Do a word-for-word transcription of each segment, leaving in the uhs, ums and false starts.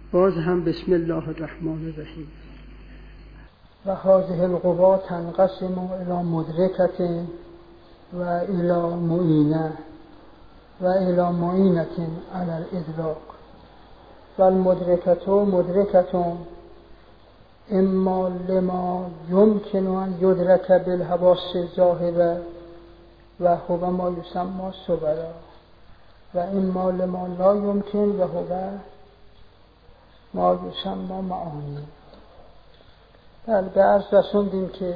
باز هم بسم الله الرحمن الرحیم. و هذه القوا تنقسم الى مدرکة و الى معینه و الى معینة علی الادراک. و المدرکة مدرکة اما لما یمکن ان یدرک بالحواس الظاهره و هو ما یسمى صبرا و اما لما لا یمکن و هو ما یسمى معانی. بله، به عرض رسوندیم که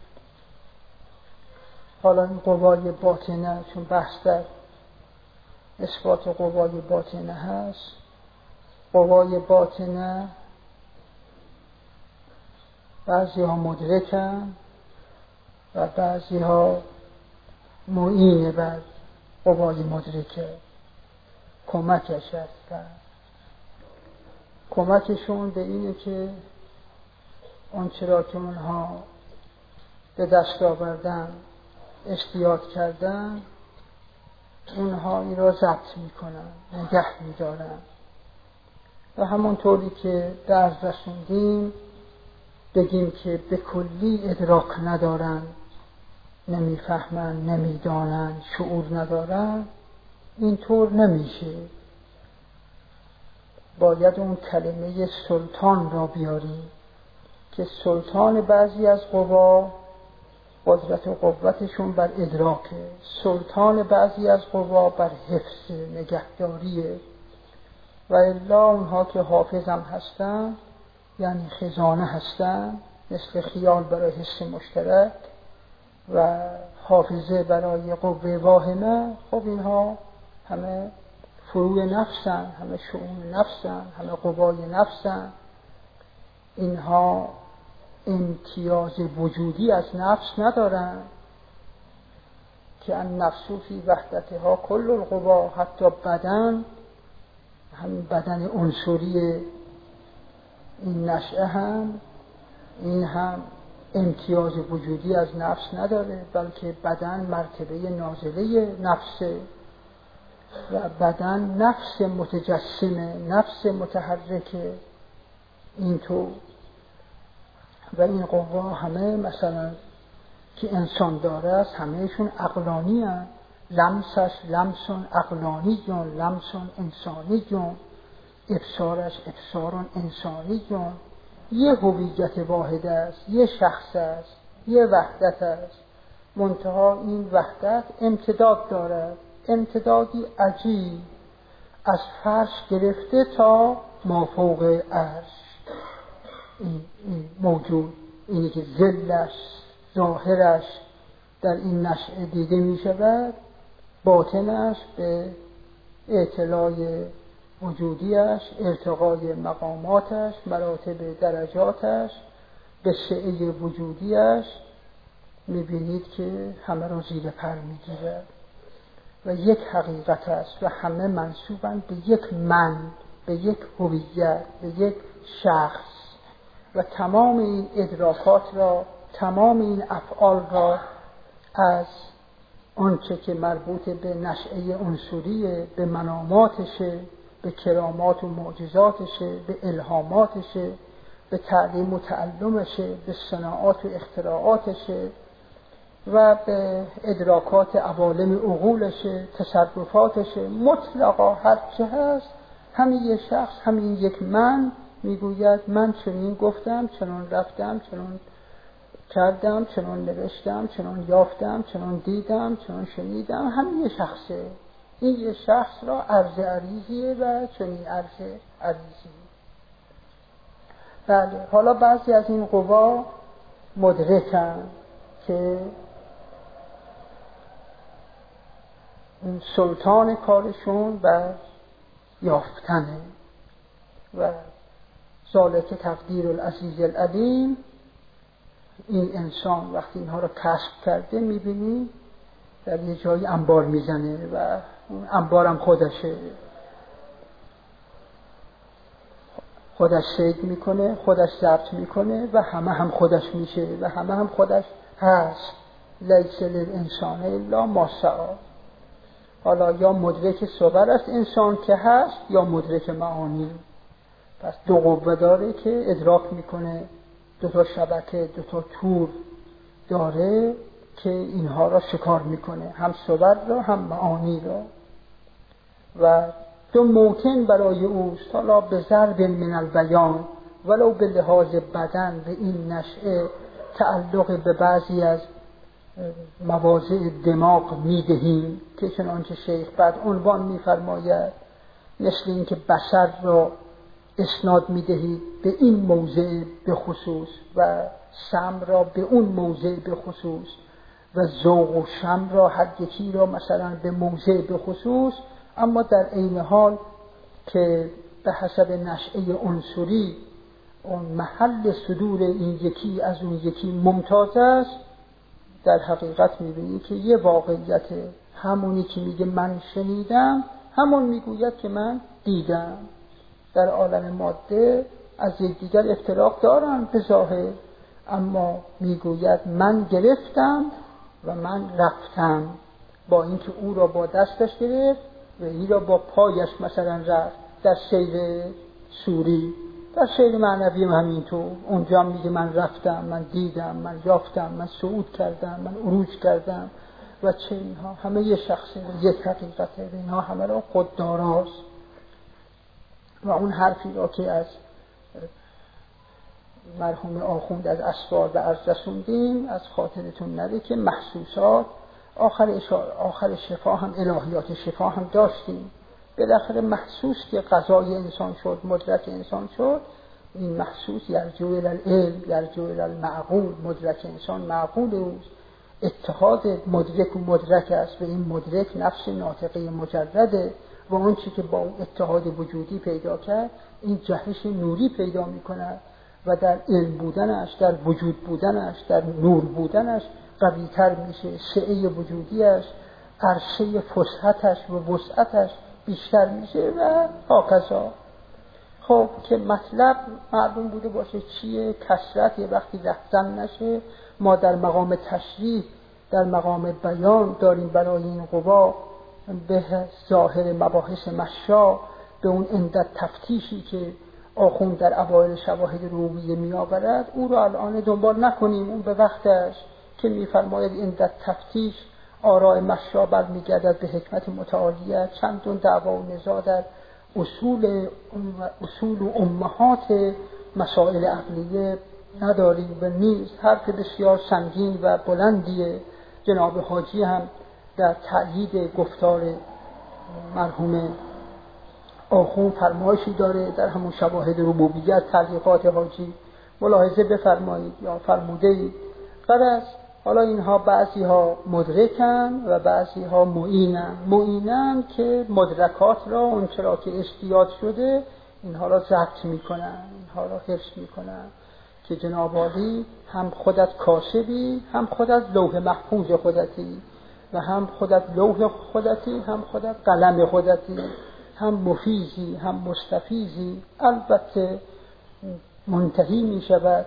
حالا این قوای باطنه، چون بحث در اثبات قوای باطنه هست، قوای باطنه بعضی ها مدرکن و بعضی ها معین بر قوای مدرکه، کمکش هستن. کمکشون به اینه که آنچه را که اونها به دست آوردن، اشتیاق کردن، اونها این را ضبط میکنن، نگه میدارن. و همونطوری که درس رسوندیم بگیم که به کلی ادراک ندارن، نمیفهمن، نمیدانن، شعور ندارن، اینطور نمیشه. باید اون کلمه سلطان را بیاریم که سلطان بعضی از قوا قدرت و قوتشون بر ادراکه، سلطان بعضی از قوا بر حفظ نگهداریه. و الا اونها که حافظ هم هستن، یعنی خزانه هستن، مثل خیال برای حس مشترک و حافظه برای قوه واهمه، خب اینها همه فروع نفسن، همه شؤون نفسن، همه قوای نفسن. اینها امتیاز وجودی از نفس ندارن که النفس فی وحدتها کل القوا، حتی بدن، همین بدن عنصری این نشأه هم این هم امتیاز وجودی از نفس نداره، بلکه بدن مرتبه نازله نفسه و بدن نفس متجسمه، نفس متحرکه. اینطور و این قوا همه مثلا که انسان داره است، همهشون عقلانی هست. لمسش لمسون عقلانی جون، لمسون انسانی جون، ابصارش ابصارون انسانی جون. یه هویت واحد است، یه شخص است، یه وحدت است. منتها این وحدت امتداد دارد، امتدادی عجیب، از فرش گرفته تا مافوق عرش. این, این موجود، اینی که ذلش، ظاهرش در این نشأه دیده می شود، باطنش به اطلاع وجودیش، ارتقای مقاماتش، مراتب درجاتش، به سعه وجودیش می بینید که همه را زیر پر می گیرد و یک حقیقت است و همه منسوبند به یک من، به یک هویت، به یک شخص. و تمام این ادراکات را، تمام این افعال را از آنچه که مربوط به نشأه عنصریه، به مناماتشه، به کرامات و معجزاتشه، به الهاماتشه، به تعلیم و تعلمشه، به صناعات و اختراعاتشه و به ادراکات عوالم عقولشه، تصرفاتشه، مطلقا هر چه هست، همین یک شخص، همین یک من میگوید من چنین گفتم، چنان رفتم، چنان کردم، چنان نوشتم، چنان یافتم، چنان دیدم، چنان شنیدم. همین یه شخصه. این یه شخص را عرض عریضیه و چنین عرض عریضی. بله، حالا بعضی از این قوا مدرکن که این سلطان کارشون بر یافتنه و ذالک تقدیر العزیز العلیم. این انسان وقتی اینها رو کسب کرده میبینی در یه جایی انبار میزنه و اون انبارم خودشه، خودش صید میکنه، خودش ضبط میکنه و همه هم خودش میشه و همه هم خودش هست. لیس للانسان الا ما سعی. حالا یا مدرک صور است انسان که هست، یا مدرک معانی. پس دو قوه داره که ادراک میکنه، دو تا شبکه، دو تا تور داره که اینها را شکار میکنه، هم صور را هم معانی را. و دو موطن برای اوست، حالا به ضرب من البیان ولو به لحاظ بدن به این نشأه تعلق به بعضی از مواضع دماغ میدهیم که چنانچه شیخ بعد عنوان میفرماید، مثل این که بصر را اسناد میدهید به این موضع به خصوص و سمع را به اون موضع به خصوص و ذوق و شم را هر یکی را مثلا به موضع به خصوص، اما در عین حال که به حسب نشأه عنصری اون محل صدور این یکی از اون یکی ممتاز است، در حقیقت میبینی که یه واقعیت همونی که میگه من شنیدم همون میگوید که من دیدم. در عالم ماده از یکدیگر افتراق دارن به ظاهر، اما میگوید من گرفتم و من رفتم، با اینکه او را با دستش گرفت و این را با پایش مثلا رفت در سیر سوری. در سیر معنوی هم همینطور، اونجا میگه من رفتم، من دیدم، من یافتم، من صعود کردم، من عروج کردم و چه اینها همه یه شخصی یک حقیقته، اینها همه را خودداراست. و اون حرفی را که از مرحوم آخوند از اسرار به عرض رسوندیم از خاطرتون نره که محسوسات آخر, آخر شفا هم الهیات شفا هم داشتیم. بالاخره محسوس که قضای انسان شد، مدرک انسان شد، این محسوس یرجو الی العلم، یرجو الی المعقول، مدرک انسان معقول اوست، اتحاد مدرک و مدرک است و این مدرک نفس ناطقه مجرده و اون چی که با اون اتحاد وجودی پیدا کرد این جهش نوری پیدا می کند و در علم بودنش، در وجود بودنش، در نور بودنش قوی تر میشه، سعه وجودیش، عرشه فسحتش و وسعتش بیشتر میشه و هاکذا. خب که مطلب معلوم بوده باشه چیه، کثرت یه وقتی رفتن نشه. ما در مقام تشریح، در مقام بیان داریم برای این قوا به ظاهر مباحث مشا، به اون اندت تفتیشی که آخوند در اوایل شواهد رومیه می آورد، او رو الان دنبال نکنیم، اون به وقتش که می فرماید اندت تفتیش آراء مشا برمیگردد به حکمت متعالیه. چندون دعوا و نزاع در اصول اصول و امهات مسائل عقلیه نداریم و نیز حرف بسیار سنگین و بلندیه. جناب حاجی هم در تأیید گفتار مرحوم آخوند فرمایشی داره در همون شواهد ربوبیت، تعلیقات حاجی ملاحظه بفرمایید یا فرموده‌اید. غرض حالا اینها بعضی ها مدرکن و بعضی ها معینن. معینن که مدرکات را اون چرا که اشتیاط شده اینها را ضبط میکنن، اینها را حفظ میکنن که جناب عالی هم خودت کاسبی، هم خودت لوح محفوظ خودتی و هم خودت لوح خودتی، هم خودت قلم خودتی، هم مفیزی هم مستفیزی. البته منتهی می شود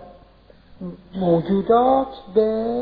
موجودات به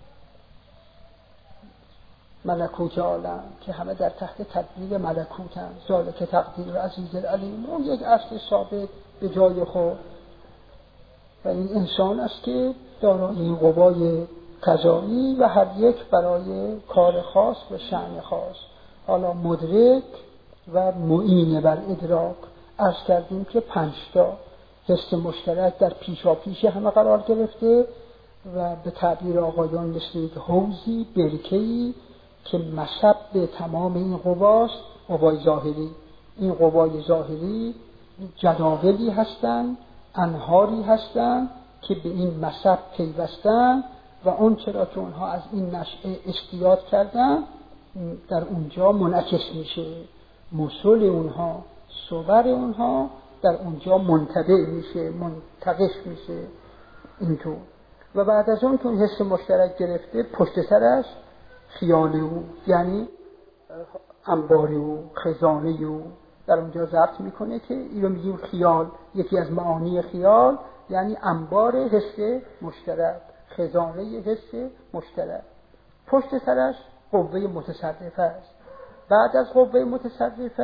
ملکوت عالم که همه در تحت تدبیر ملکوت هم، ذالک تقدیر عزیز العلیم. اون یک اصل ثابت به جای خود و این انسان است که دارای این قوای قضایی و هر یک برای کار خاص و شأن خاص. حالا مدرک و معین بر ادراک عرض کردیم که پنج تا حس مشترک در پیشا پیش همه قرار گرفته و به تعبیر آقایان مثل یک حوضی، برکه‌ای که مصب به تمام این قواست، قوای ظاهری. این قوای ظاهری جداولی هستند، انهاری هستند که به این مصب پیوستن و اون چرا که اونها از این نشأه اشتیاط کردن در اونجا منعکس میشه، موصول اونها، صور اونها در اونجا منتبع میشه، منتقش میشه اینطور. و بعد از اون که اون حس مشترک گرفته پشت سرش خیال او، یعنی انبار او، خزانه او در اونجا ضبط میکنه که اینو میگیم خیال. یکی از معانی خیال یعنی انبار حس مشترک، خزانه حس مشترک. پشت سرش قوه متصرفه است. بعد از قوه متصرفه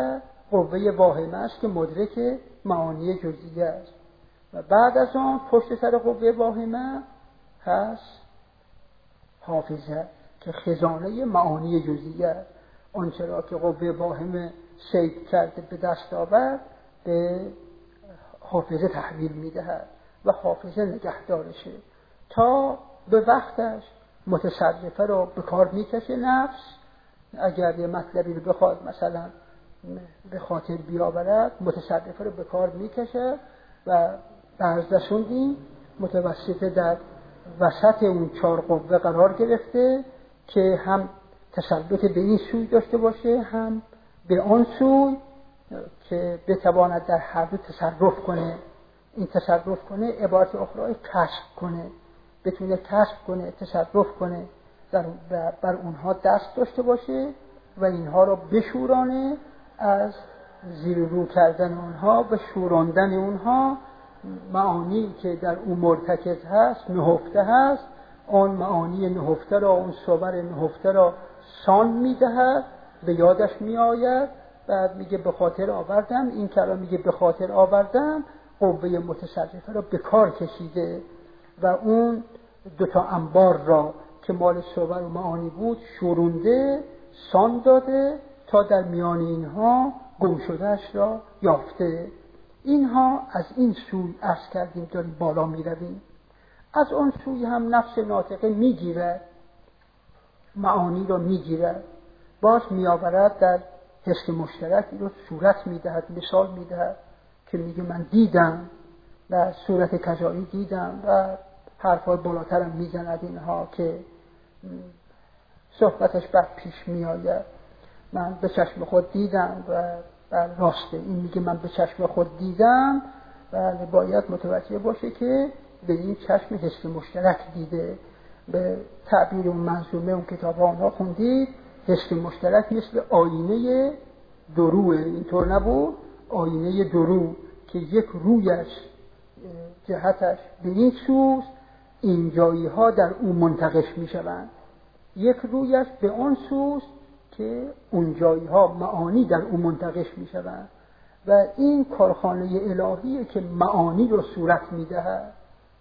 قوه واهمه است که مدرک معانی جزئیه است و بعد از آن پشت سر قوه واهمه هست حافظه که خزانه معانی جزئیه است. آنچه را که قوه واهمه صید کرده به دست آورد به حافظه تحویل میدهد و حافظه نگهدارشه تا به وقتش متصرفه را به کار میکشه. نفس اگر یه مطلبی رو بخواد مثلا به خاطر بیاورد متصرفه رو به کار میکشه و برز رسوندیم متوسط در وسط اون چهار قوه قرار گرفته که هم تسلط به این سوی داشته باشه هم به آن سوی که بتواند در هر دو تصرف کنه. این تصرف کنه عبارت اخرى کسب کنه، بتونه کسب کنه، تصرف کنه، در بر اونها دست داشته باشه و اینها را بشورانه، از زیر رو کردن اونها و شوراندن اونها معانی که در اون مرتکز هست نهفته هست، آن معانی نهفته را، اون صور نهفته را سان میدهد، به یادش میآید، بعد میگه به خاطر آوردم. این کلام میگه به خاطر آوردم قوه متصرفه را به کار کشیده و اون دوتا انبار را که مال صور و معانی بود شورونده، سان داده تا در میان اینها گم شدهش را یافته. اینها از این سوی عرض کردیم داریم بالا می رویم. از اون سوی هم نفس ناطقه می گیرد، معانی را می گیرد، باز می آورد در حس مشترک رو صورت می دهد، مثال می دهد که میگه من دیدم و صورت کجایی دیدم و حرفای بالاتر هم می زند اینها که صحبتش بعد پیش می آید. من به چشم خود دیدم و راسته، این میگه من به چشم خود دیدم و باید متوجه باشه که به این چشم حس مشترک دیده. به تعبیر اون منظومه اون کتاب ها اونها خوندید، حس مشترک مثل آینه دروه، اینطور نبود؟ آینه درو که یک رویش جهتش به این سوست، این جایی ها در اون منتقش می شوند، یک رویش به اون سوست که اون جایی ها معانی در اون منتقش می شوند و این کارخانه الهیه که معانی رو صورت می دهد.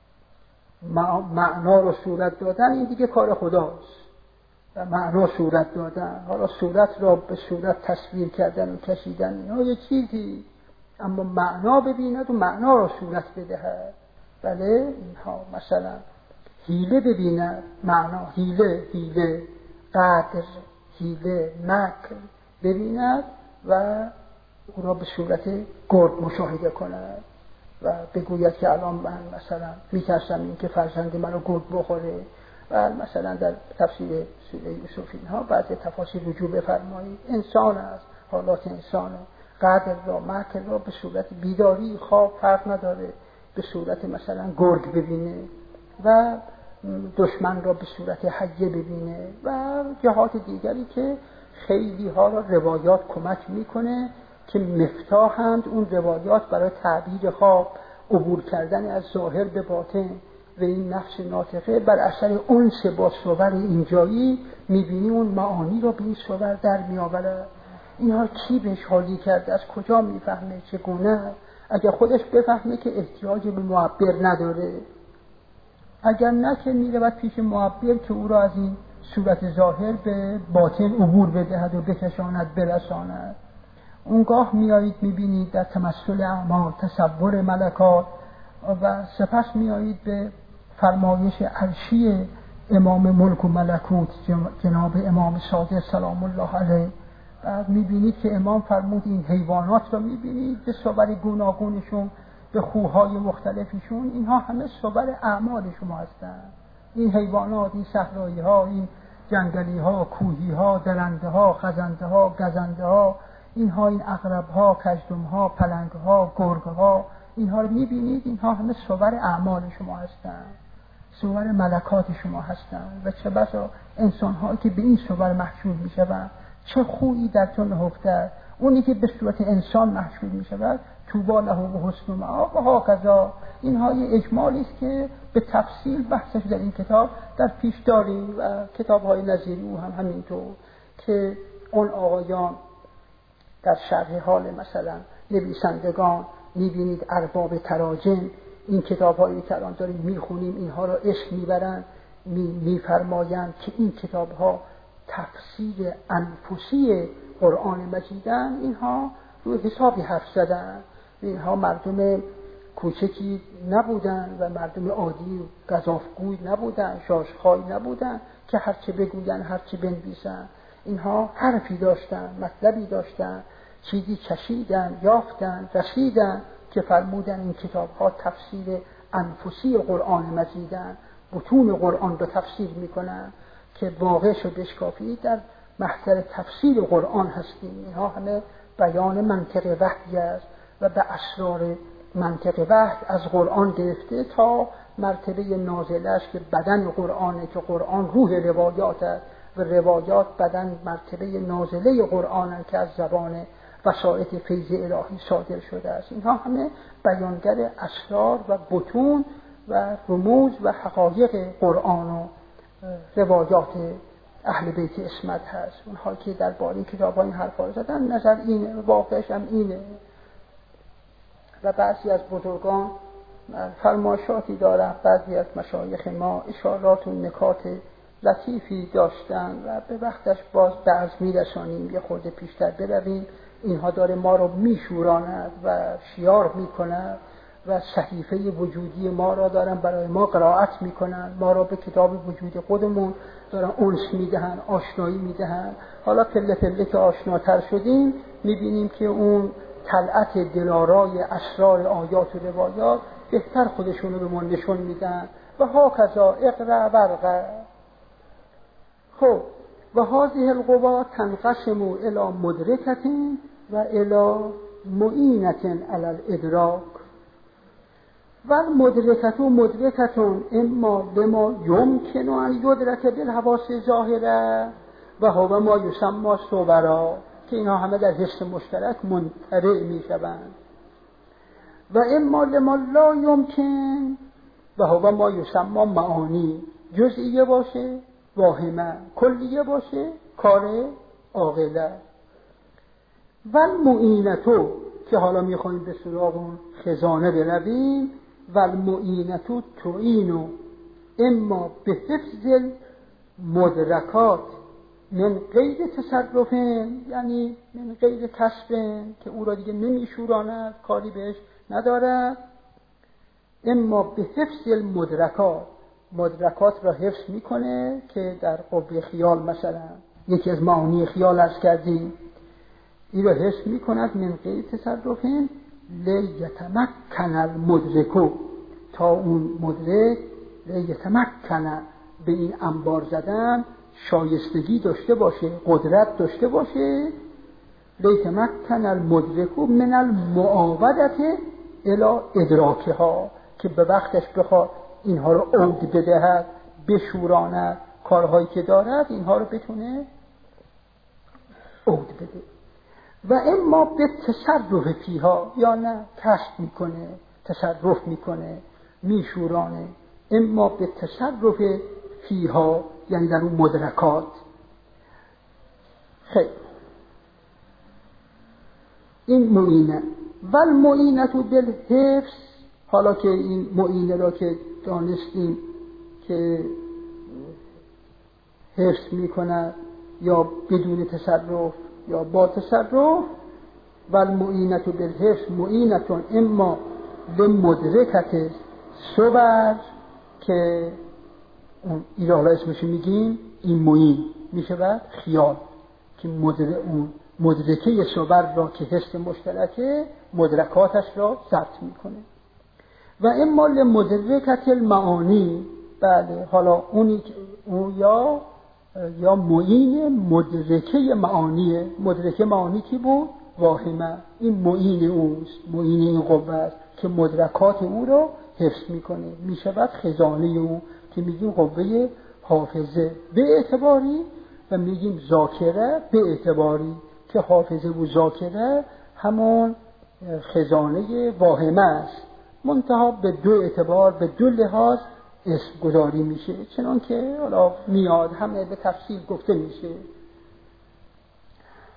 معنا رو صورت دادن این دیگه کار خداست و معنا صورت دادن، حالا صورت را به صورت تصویر کردن و کشیدن اینا یه چیزی، اما معنا ببیند و معنا را صورت بدهد. بله اینها مثلا حیله ببیند، معنا حیله، حیله قدر، حیله مکر ببیند و او را به صورت گرگ مشاهده کند و بگوید که الان من مثلا میترسم این که فرزند من رو گرگ بخوره و مثلا در تفسیر سوره یوسف اینها بعضی تفاسیر رجوع بفرمایید. انسان است، حالات انسانه، قدر را مکر را به صورت بیداری خواب فرق نداره به صورت مثلا گرگ ببینه و دشمن را به صورت حیه ببینه و جهات دیگری که خیلی ها را روایات کمک میکنه که مفتاحند اون روایات برای تعبیر خواب، عبور کردن از ظاهر به باطن و این نفس ناطقه بر اثر انس با صور اینجایی میبینی اون معانی را به این صور در میآورد. اینها کی بهش حالی کرده، از کجا میفهمه، چگونه؟ اگر خودش بفهمه که احتیاج به معبر نداره، اگر نه که میرود پیش معبر که او را از این صورت ظاهر به باطن عبور بدهد و بکشاند برساند. اونگاه میایید میبینید در تمثل اعمال تصور ملکات و سپس میایید به فرمایش عرشی امام ملک و ملکوت جناب امام صادق سلام الله علیه. بعد میبینید که امام فرمود این حیوانات را میبینید به صور گوناگونشون، به خوهای مختلفشون، اینها همه صور اعمال شما هستند. این حیوانات، این صحرایی ها، این جنگلی ها، کوهی ها، درنده ها، خزنده ها، گزنده ها، اینها این عقرب ها، کژدم ها، پلنگ ها، گرگ ها، اینها رو میبینید، اینها همه صور اعمال شما هستند، صور ملکات شما هستند. و چه بسا انسان هایی که به این صور محشور میشوند، چه خویی در تو نهفته، اونی که به صورت انسان محشور میشود طوبی له و حسن مآب و هاکذا. اینها یه اجمالی است که به تفصیل بحثش در این کتاب در پیش داریم و کتاب های نظیری او هم همینطور، که اون آقایان در شرح حال مثلا نویسندگان میبینید ارباب تراجم این کتاب‌هایی که الان داریم میخونیم اینها را عشق میبرن، میفرمایند که این کتاب‌ها تفسیر انفسی قرآن مجیدن. اینها روی حسابی حرف زدن، اینها مردم کوچکی نبودن و مردم عادی گزافگوی نبودن، شاشخای نبودن که هرچه بگوین هرچه بنویسن. اینها حرفی داشتن، مطلبی داشتن، چیزی چشیدن، یافتن، رسیدن که فرمودن این کتاب‌ها تفسیر انفسی قرآن مجیدن، بطون قرآن رو تفسیر میکنن که واقع شو بشکافید در محضر تفسیر قرآن هستیم. اینها همه بیان منطق وحی است و به اسرار منطق وحی از قرآن گرفته تا مرتبه نازلش که بدن قرآنه که قرآن روح روایات است و روایات بدن مرتبه نازله قرآن که از زبان وسائط فیض الهی صادر شده است. اینها همه بیانگر اسرار و بطون و رموز و حقایق قرآن و روایات اهل بیت اسمت هست. اونها که درباره این کتاب‌ها این حرفا زدن نظر این واقعش هم اینه. و بعضی از بزرگان فرمایشاتی دارن، بعضی از مشایخ ما اشارات و نکات لطیفی داشتن و به وقتش باز درس میرسانیم، یه خورده پیشتر برویم. اینها داره ما رو میشوراند و شیار میکند و صحیفه وجودی ما را دارن برای ما قرائت میکنن، ما را به کتاب وجود خودمون دارن انس میدهن، آشنایی میدهن. حالا پله پله که آشناتر شدیم میبینیم که اون طلعت دلارای اسرار آیات و روایات بهتر خودشونو به ما نشون میدن. و ها کذا اقرأ ورقه. خب و هذه القوا تنقسم الی مدرکة و الی معینة علی الادراک. و مدرکة مدرکة اما لما یمکن ان یدرک بالحواس ظاهره و هو ما یسمى صورا، که اینها همه در حس مشترک منطبع می شوند. و اما لما لا یمکن و هو ما یسمى معانی، جزئیه باشه واهمه، کلیه باشه کار عاقله. و المعینتو که حالا میخوایم به سراغ اون خزانه برویم. و المعینتو تعینو اما به حفظ مدرکات من غیر تصرف، یعنی من غیر کسب که او را دیگه نمیشوراند، کاری بهش ندارد. اما به حفظ المدرکات، مدرکات را حفظ میکنه که در قبه خیال مثلا یکی از معانی خیال عرض کردیم، این را حفظ میکند من غیر تصرف لیتمکن المدرکو، تا اون مدرک لیتمکن به این انبار زدن شایستگی داشته باشه، قدرت داشته باشه. لیتمکن المدرکو من المعاودة الی ادراکها، که به وقتش بخواد اینها رو عود بدهد، بشوراند، کارهایی که دارد اینها رو بتونه عود بده. و اما به تصرف فیها، یا نه کسب میکنه، تصرف میکنه، میشورانه. اما به تصرف فیها یعنی در اون مدرکات. خیلی این معینه. و المعینه بالحفظ، حالا که این معینه را که دانستیم که حفظ میکنه یا بدون تصرف یا با تصرف. و المعینه بالحفظ معینه اما لمدرکت صور، که اون ایرالا اسمشو میگیم این معین میشه بعد خیال که مدر اون مدرکه صور را که حس مشترکه مدرکاتش را ضبط میکنه. و اما لمدرکت المعانی، بله حالا اونی که اون یا یا معین مدرکه معانیه. مدرکه معانی کی بود؟ واهمه. این معین اوست، معین این قوه است که مدرکات او را حفظ میکنه. میشود خزانه او که میگیم قوه حافظه به اعتباری و میگیم ذاکره به اعتباری که حافظه و ذاکره همون خزانه واهمه است، منتها به دو اعتبار به دو لحاظ اسم گذاری میشه، چنان که حالا میاد همه به تفصیل گفته میشه.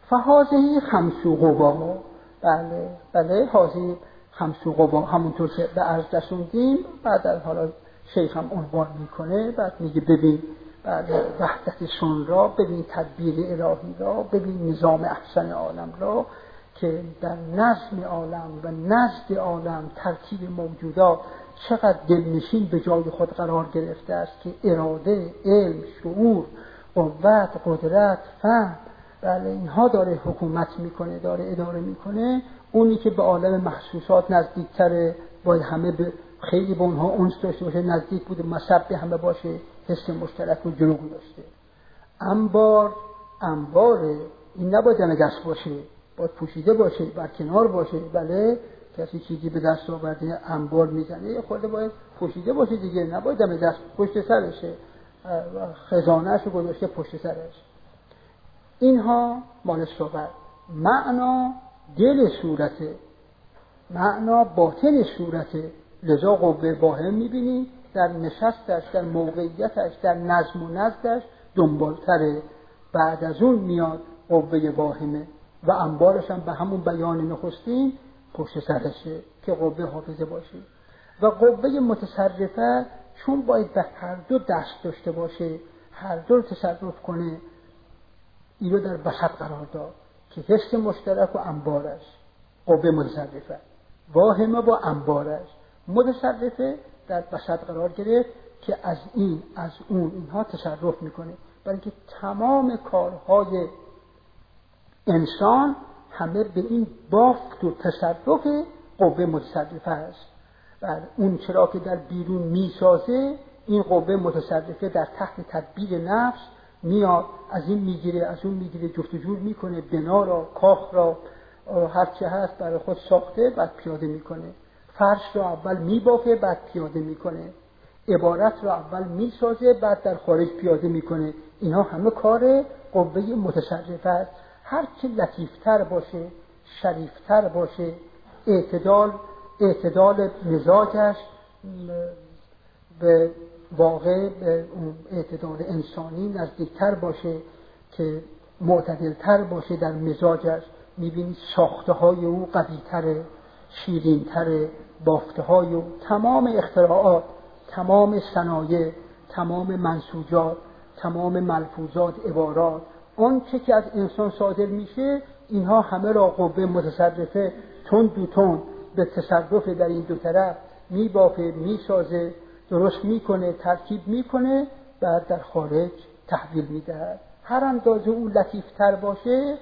فهذه خمس قوا. بله بله هذه خمس قوا، همونطور که به عرض رسوندیم. بعد از حالا شیخ هم عنوان میکنه، بعد میگه ببین بله وحدت سن را، ببین تدبیر الهی را، ببین نظام احسن عالم را که در نظم عالم و نزد عالم ترکیب موجودات چقدر دلنشین به جای خود قرار گرفته است که اراده، علم، شعور، قوت، قدرت، فهم، بله اینها داره حکومت میکنه، داره اداره میکنه. اونی که به عالم محسوسات نزدیکتره باید همه به خیلی به اونها انس داشته باشه، نزدیک بوده، مصب به همه باشه، حس مشترک رو جلو گذاشته. انبار انباره، این نباید دم دست باشه، باید پوشیده باشه، بر کنار باشه. بله کسی چیزی به دست آورده انبار میزنه، خورده باید پوشیده باشه دیگه، نباید دم دست پشت سرشه، خزانه‌اش رو گذاشته پشت سرش. اینها مال صحبت. معنا دل صورته، معنا باطن صورته. لذا قوه واهم میبینی در نشستش، در موقعیتش، در نظم و نزدش دنبالتره. بعد از اون میاد قوه واهمه و انبارش هم به همون بیان نخستین پشت سرشه که قوه حافظه باشه. و قوه متصرفه چون باید به هر دو دست داشته باشه، هر دو رو تصرف کنه، این رو در وسط قرار داد که حس مشترک و انبارش. قوه متصرفه واهمه با انبارش. متصرفه در وسط قرار گرفت که از این از اون اینها تصرف میکنه، برای اینکه تمام کارهای انسان همه به این بافت و تصرف قوه متصرفه است. و اون چرا که در بیرون میسازه، این قوه متصرفه در تحت تدبیر نفس میاد، از این میگیره از اون میگیره، جفت و جور میکنه، بنا را، کاخ را، هر چه هست برای خود ساخته، بعد پیاده میکنه. فرش را اول میبافه بعد پیاده میکنه، عبارت را اول میسازه بعد در خارج پیاده میکنه. اینها همه کار قوه متصرفه است. هر چه لطیفتر باشه، شریفتر باشه، اعتدال اعتدال مزاجش به واقع به اون اعتدال انسانی نزدیکتر باشه، که معتدلتر باشه در مزاجش، میبینید ساخته های او قوی‌تره، شیرین‌تره، بافته های او، تمام اختراعات، تمام صنایع، تمام منسوجات، تمام ملفوظات، عبارات، آن چه که از انسان صادر میشه، اینها همه را قوه متصرفه تند و تند به تصرف در این دو طرف میبافه، میسازه، درست میکنه، ترکیب میکنه، بعد در خارج تحویل میدهد. هر اندازه او لطیفتر باشه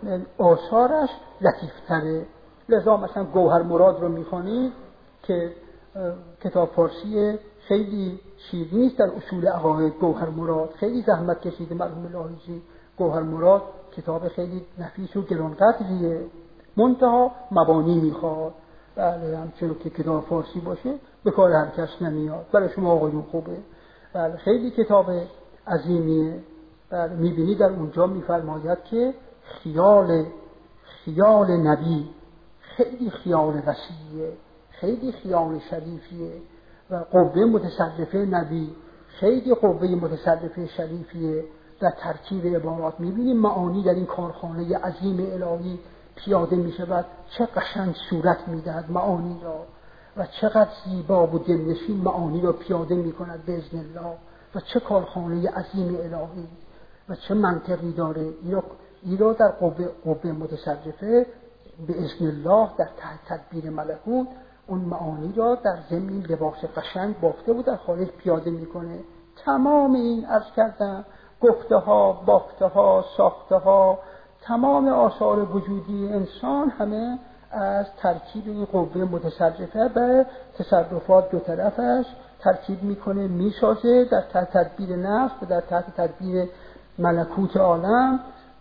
آثارش لطیفتره. لذا مثلا گوهر مراد رو میخوانید که کتاب فارسی خیلی شیرین است در اصول عقاید. گوهر مراد خیلی زحمت کشیده مرحوم لاهیجی. گوهر مراد کتاب خیلی نفیس و گرانقدریه، منتها مبانی میخواد. بله همچنان که کتاب فارسی باشه به کار هر کس نمیاد، برای شما آقایون خوبه. بله خیلی کتاب عظیمیه. بله میبینی در اونجا میفرماید که خیال خیال نبی خیلی خیال وسیعه، خیلی خیال شریفیه، و قوه متصرفه نبی خیلی قوه متصرفه شریفیه. در ترکیب عبارات میبینیم معانی در این کارخانه عظیم الهی پیاده میشود، چه قشنگ صورت میدهد معانی را، و چقدر زیبا و دلنشین معانی را پیاده میکند به اذن الله، و چه کارخانه عظیم الهی و چه منطقی داره. این را در قوه, قوه متصرفه به اذن الله در تحت تدبیر ملکوت اون معانی را در ضمن لباس قشنگ بافته و در خارج پیاده میکنه. تمام این عرض کردم گفته ها، بافته ها، ساخته ها، تمام آثار وجودی انسان همه از ترکیب این قوه متصرفه به تصرفات دو طرفش ترکیب میکنه، میسازه، در تحت تدبیر نفس و در تحت تدبیر ملکوت عالم،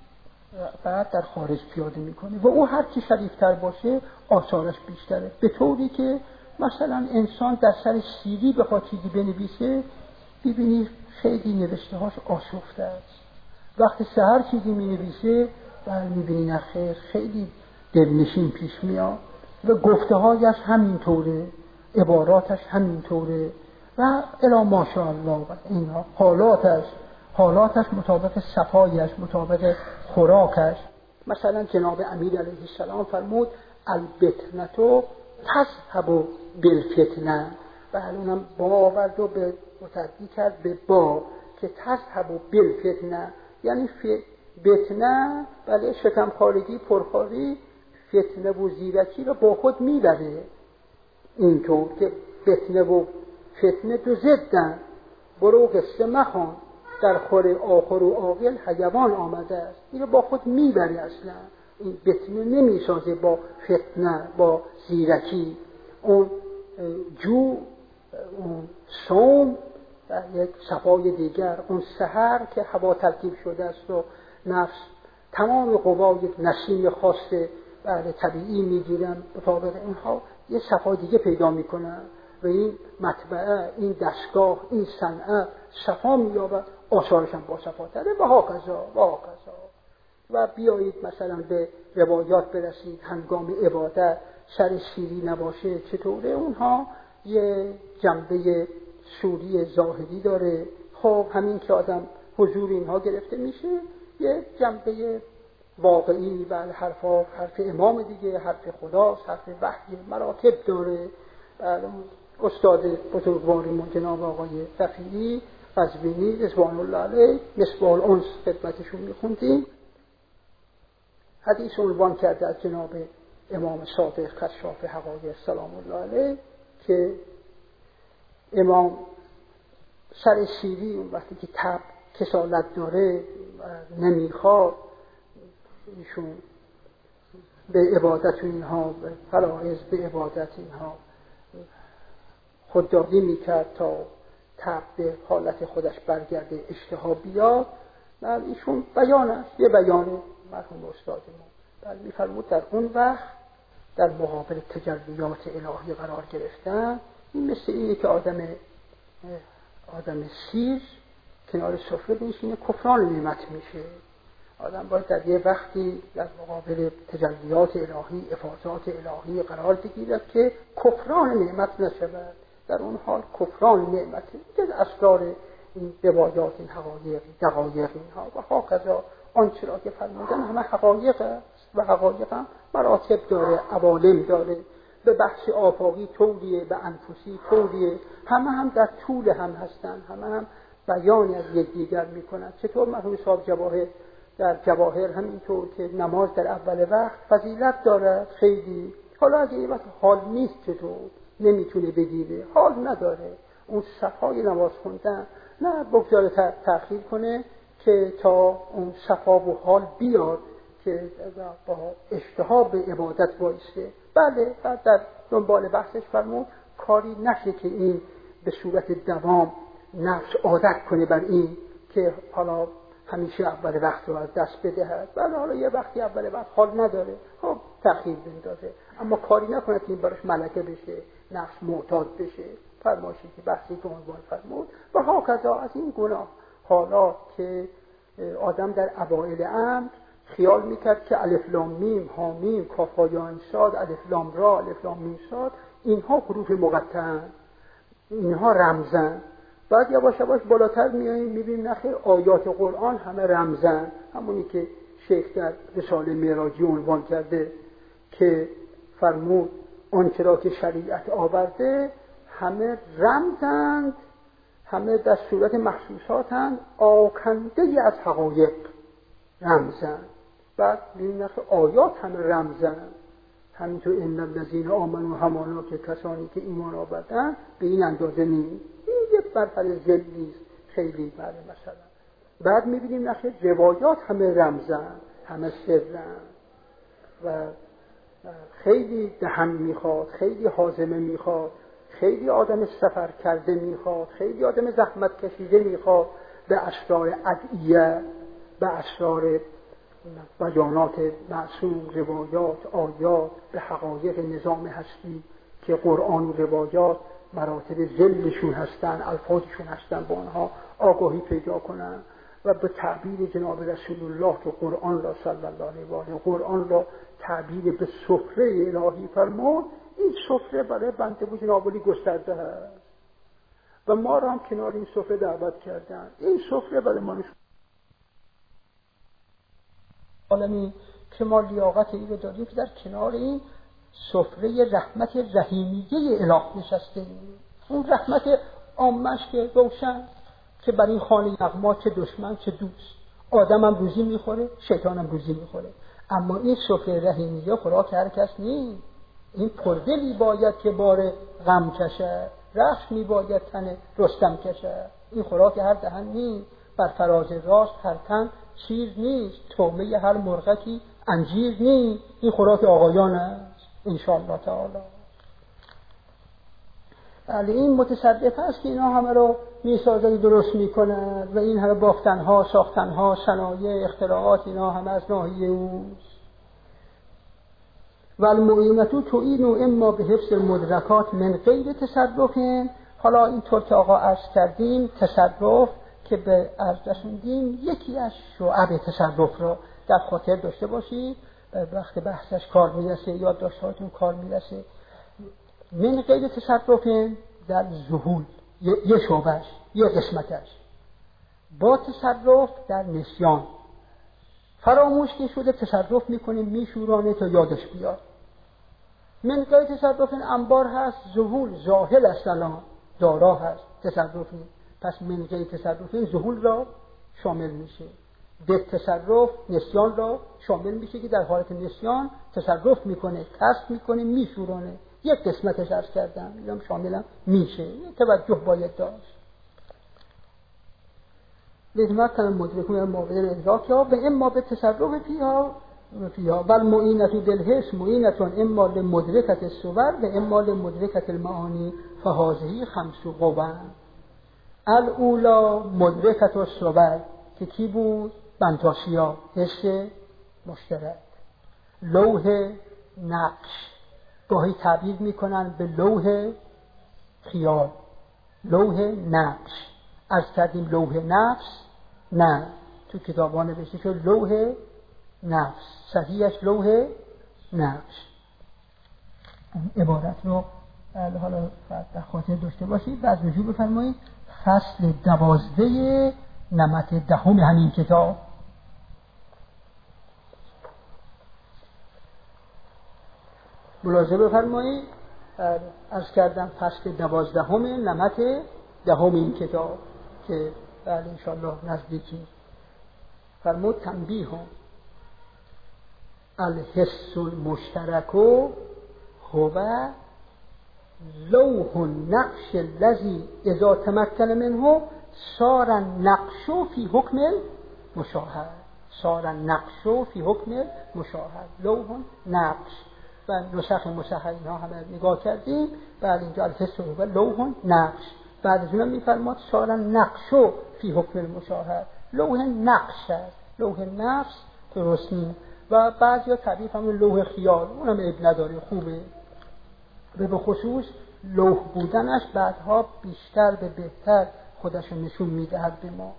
بعد در خارج پیاده میکنه. و او هر چی شریفتر باشه آثارش بیشتره، به طوری که مثلا انسان در سر سیری بخواد چیزی بنویسه، ببینید خیلی نوشته هاش آشفته است. وقتی سحر چیزی مینویسه بر میبینی نخیر خیلی دلنشین پیش میاد، و گفته هایش همینطوره، عباراتش همینطوره، و الا ماشاءالله و اینها حالاتش حالاتش مطابق صفایش، مطابق خوراکش. مثلا جناب امیر علیه السلام فرمود البتنتو تذهب بالفتنه، و اونم با آورد و به متعدی کرد به با که تذهب بالفتنه، یعنی بتنه بله شکمخوارگی پرخواری فتنه و زیرکی رو با خود میبره. اینطور که فتنه و فتنه دو ضدن، برو قصه مخوان در خور آخر و عاقل حیوان آمده است، این رو با خود میبره. اصلا این فتنه نمیسازه با فتنه با زیرکی. اون جو اون صوم در یک صفای دیگر، اون سحر که هوا ترکیب شده است و نفس تمام قوا یک نسیم خاص بله طبیعی میگیرن، مطابق اینها یه صفای دیگه پیدا میکنن و این مطبعه، این دستگاه، این صنعت صفا مییابد، آثارش هم با صفا تره و ها کذا و ها کذا. و بیایید مثلا به روایات برسید هنگام عبادت سر شیری نباشه چطوره، اونها یه جنبه سوری ظاهری داره. خب همین که آدم حضور اینها گرفته میشه، یه جنبه واقعی و حرفا حرف امام دیگه، حرف خداست، حرف وحی مراتب داره. استاد بزرگوارمون جناب آقای رفیعی قزوینی رضوان الله علیه مصباح الانس خدمتشون میخوندیم، حدیث عنوان کرده از جناب امام صادق کشاف حقایق سلام الله علیه که امام سر شیری اون وقتی که تب کسالت داره نمیخواد، ایشون به عبادت اینها، به فرائض به عبادت اینها خودداری میکرد تا تب به حالت خودش برگرده، اشتها بیاد. بله ایشون بیان است، یه بیان مرحوم استادمون بله میفرمود در اون وقت در مقابل تجلیات الهی قرار گرفتن این مثل اینه که آدم آدم سیر کنار سفره بنشینه کفران نعمت میشه. آدم باید در یه وقتی در مقابل تجلیات الهی افاضات الهی قرار بگیرد که کفران نعمت نشود. در اون حال کفران نعمت که اسرار این روایات، این حقایق، دقایق اینها و هاکذا آنچه را که فرمودن همه حقایق است و حقایق هم مراتب داره، عوالم داره. به بحث آفاقی طوریه، به انفسی طوریه، همه هم در طول هم هستن، همه هم بیان از یکدیگر میکنن. چطور مرحوم صاحب جواهر در جواهر همینطور که نماز در اول وقت فضیلت دارد خیلی، حالا اگه این وقت حال نیست چطور نمیتونه بگیره، حال نداره اون صفای نماز خوندن، نه بگذاره تأخیر کنه که تا اون صفا و حال بیاد که با اشتها به عبادت بایسته. بله بعد در دنبال بحثش فرمود کاری نشه که این به صورت دوام نفس عادت کنه بر این که حالا همیشه اول وقت رو از دست بدهد. بله حالا یه وقتی اول وقت حال نداره، خب تأخیر بندازه، اما کاری نکنه که این براش ملکه بشه، نفس معتاد بشه. فرمایشی که بحثی که عنوان فرمود و هاکذا از این گناه حالا که آدم در اوائل امر خیال میکرد که الف لام میم ها میم کاف ها یا عین صاد الف لام را الف لام میم صاد اینها حروف مقطعن، اینها رمزن. بعد یواش یواش بالاتر میاییم میبینیم نخیر آیات قرآن همه رمزن، همونی که شیخ در رساله معراجی عنوان کرده که فرمود آنچه را که شریعت آورده همه رمزند، همه در صورت محسوساتند، آکنده ای از حقایق رمزند. بعد میبینیم نخیر آیات همه رمزند، همینطور ان الذین آمنوا همانا که کسانی که ایمان آوردن به این اندازه نیست، این یه برفر زلیست خیلی بله مثلا. بعد میبینیم نخیر روایات همه رمزن، همه سرن و خیلی دهن میخواد، خیلی حازمه میخواد، خیلی آدم سفر کرده میخواد، خیلی آدم زحمت کشیده میخواد به اسرار ادعیه، به اسرار بیانات معصوم، روایات، آیات، به حقایق نظام هستی که قرآن و روایات مراتب ذلشون هستن، الفاظشون هستن، با آنها آگاهی پیدا کنن و به تعبیر جناب رسول الله که قرآن را صلی الله علیه و آله قرآن را تعبیر به سفره الهی فرمود. این سفره برای بنده و جناب علی گسترده هست و ما را هم کنار این سفره دعوت کردن. این سفره برای ما عالمی که ما لیاقت این رو داریم که در کنار این سفره رحمت رحیمیه اله نشسته ایم. اون رحمت عامش که روشن که بر این خانه یغما چه دشمن چه دوست، آدم هم روزی میخوره شیطان هم روزی میخوره. اما این سفره رحیمیه خوراک هر کس نیست. این پردلی باید که بار غم کشه، رخش میباید تن رستم کشه. این خوراک هر دهن نیست، بر فراز راست هر تن چیز نیست، تومه هر مرغکی انجیر نیست. این خوراک آقایان است انشاءالله تعالی. ولی این متصرف است که اینا همه رو میسازد درست میکند و این همه بافتنها ساختنها صنایع اختراعات اینا همه از ناحیه اوست. و المعینتو تعین اما به حفظ المدرکات من غیر تصرف. حالا اینطور که آقا عرض کردیم تصرف که به عرض رسوندیم یکی از شعب تصرف رو در خاطر داشته باشید وقت بحثش کار میرسه یا داشتهاتون کار میرسه. من غیر تصرف در ظهول یه شعبش یه قسمتش، با تصرف در نسیان فراموش که شده تصرف میکنیم میشورانه تا یادش بیاد. من غیر تصرف انبار هست، ظهول ظاهر است، الان دارا هست تصرفی، پس من غیر تصرف ظهول را شامل میشه. به تصرف نسیان را شامل میشه که در حالت نسیان تصرف میکنه، کسب میکنه، میشورانه. یک قسمتش عرض کردم اینم شامل میشه، توجه باید داشت. لذمت کنم مدرکون موقع ادراک ها به اما به تصرف فیها فیها و المعینت بالحس معینتون اما لمدرکت الصور و اما لمدرکت المعانی فهذه خمس قوا. الاولا مدرکت الصور که کی بود؟ بنتاشیا، حس مشترک. لوح نقش گاهی تعبیر میکنن به لوح خیال، لوح نقش. عرض کردیم لوح نفس نه، تو کتابان نوشته شد لوح نفس، صحیحش لوح نقش. عبارت رو حالا در خاطر داشته باشید. بعد رجوع بفرمایید فصل دوازده نمط دهم همین کتاب. ملاحظه بفرمایید عرض کردم فصل دوازدهم نمط دهم این کتاب که بله انشاءالله نزدیکی. فرمود تنبیه الحس المشترک هو لوح النقش الذي اذا تمكن منه صار النقش في حكم المشاهد. صار النقش في حكم المشاهد. لوح نقش و نسخ مصحح اینا همه نگاه کردیم. بعد اینجا الحس هو لوح نقش، بعد از اونم میفرماد صار النقش في حكم المشاهد. لوح نقش است، لوح نفس درست نیست. و بعضیا تعریف هم لوح خیال، اونم عیب نداره، خوبه. به بخصوص لوح بودنش بعدها بیشتر به بهتر خودش نشون میدهد به ما.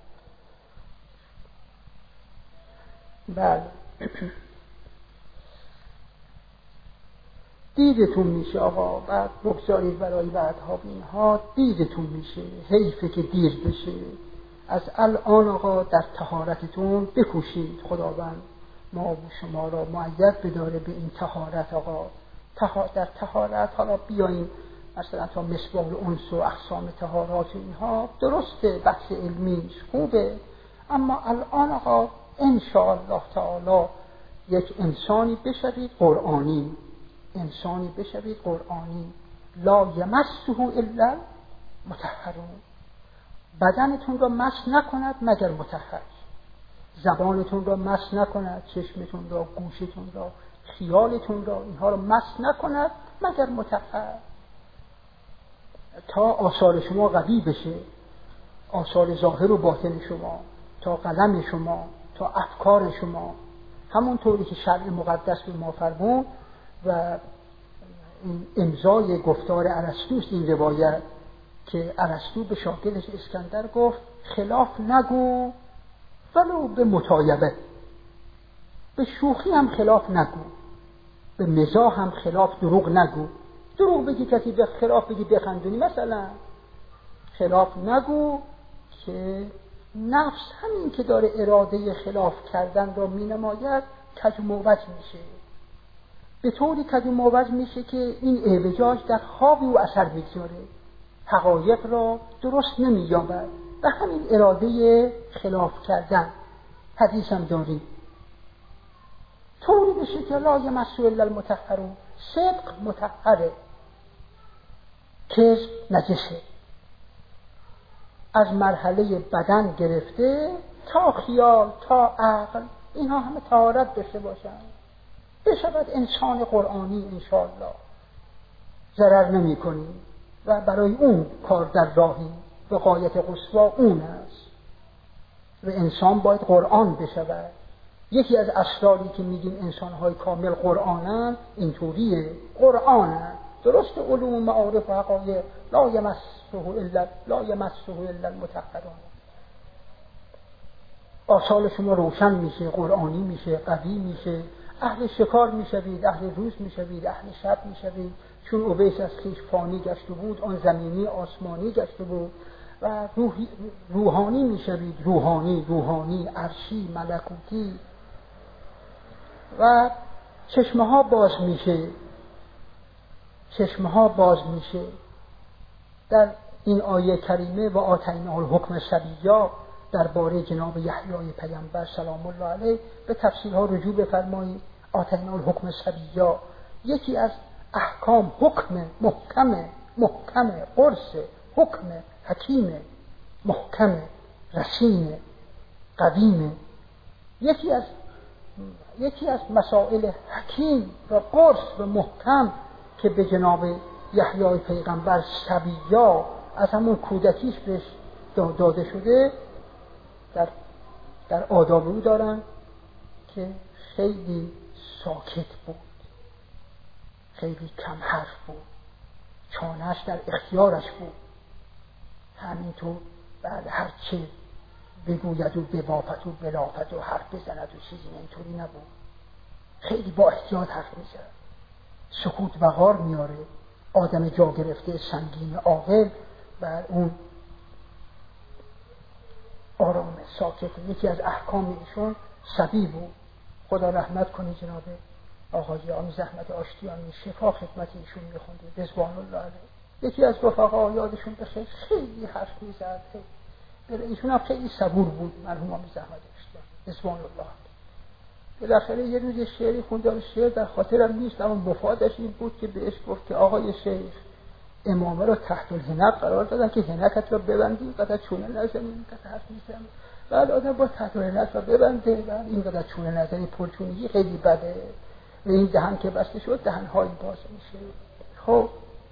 بله دیدتون میشه آقا، بعد بگذارید برای بعدها اینها دیدتون میشه. حیفه که دیر بشه. از الان آقا در طهارتتون بکوشید، خداوند ما و شما را مؤید بداره به این طهارت. آقا در طهارت حالا بیاییم مثلا تا مصباح الانس و اقسام طهارات اینها درسته، بحث علمیش خوبه، اما الان آقا انشاءالله تعالی یک انسانی بشوید قرآنی، انسانی بشوید قرآنی. لا یمسه الا مطهرون. بدنتون را مس نکند مگر مطهر. زبانتون را مس نکند، چشمتون را، گوشتون را، خیالتون را، اینها را مس نکند مگر مطهر. تا آثار شما قوی بشه، آثار ظاهر و باطن شما، تا قلم شما، تا افکار شما، همون طوری که شرع مقدس به ما فرمود و این امضای گفتار ارسطوست این روایت که ارسطو به شاگردش اسکندر گفت خلاف نگو ولو به متایبه، به شوخی هم خلاف نگو، به مزاح هم خلاف دروغ نگو. دروغ بگی کسی به خلاف بگی بخندونی مثلا، خلاف نگو که نفس همین که داره اراده خلاف کردن را می نماید کج و موج میشه، به طوری کج و موج میشه که این اعوجاج در خواب او اثر میگذاره، حقایق را درست نمییابد و همین اراده خلاف کردن. حدیث هم داریم طوری بشه که لا یمسه الا المطهرون، صدق مطهره، کذب نجسه. از مرحله بدن گرفته تا خیال تا عقل، اینها همه طهارت داشته باشند، بشود انسان قرآنی انشاءالله. ضرر نمی کنیم و برای اون کار در راهی و غایت قصوا اون است و انسان باید قرآن بشود. یکی از اسراری که میگیم انسان‌های کامل قرآنن اینطوریه، قرآنن درست، علوم و معارف و حقایق لا یمسه الا لا یمسه الا المطهرون. آثار شما روشن میشه، قرآنی میشه، قوی میشه، اهل شکار میشوید، اهل روز میشوید، اهل شب میشوید. چون اویس از خویش فانی گشته بود، آن زمینی آسمانی گشته بود و روحی روحانی میشوید، روحانی روحانی عرشی ملکوتی و چشمه ها باز میشه، چشمه ها باز میشه. در این آیه کریمه و آتیناه الحکم صبیا درباره جناب یحیی پیامبر سلام الله علیه به تفسیرها رجوع بفرمایید. آتیناه الحکم صبیا یکی از احکام حکم محکم محکم قرص، حکم حکیم محکم رسین قویم، یکی از یکی از مسائل حکیم و قرص و محکم که به جناب یحیی پیغمبر صبیا از همون کودکیش بهش داده شده در در آداب او دارن که خیلی ساکت بود، خیلی کم حرف بود، چانه‌اش در اختیارش بود، همینطور بعد هر چه بگوید و ببافد و بلافد و حرف بزند و چیزی اینطوری نبود، خیلی با احتیاط حرف میزد، سکوت وقار میاره، آدم جا گرفته سنگین عاقل بر اون آرام ساکت. یکی از احکام ایشون صبی بود. خدا رحمت کنه جناب آقای آمیز احمد آشتیانی، شفا خدمت ایشون میخونده رضوان الله علیه. یکی از رفقا یادشون بخیر خیلی حرف میزد، ایشون هم خیلی صبور بود مرحوم آمیز احمد آشتیانی رضوان الله علیه. بالاخره یه روز شعری خوندم، شعر در خاطرم نیست اما مفادش این بود که بهش گفت که آقای شیخ امامه رو تحت الحنق قرار دادن که حنکت رو ببندی، قدر چونه نزنی، قدر حرف میزنی، بعد آدم با تحت الحنق رو ببنده، بعد این قدر چونه نزنی، پرچونگی خیلی بده و این دهن که بسته شد دهن های باز میشه. خب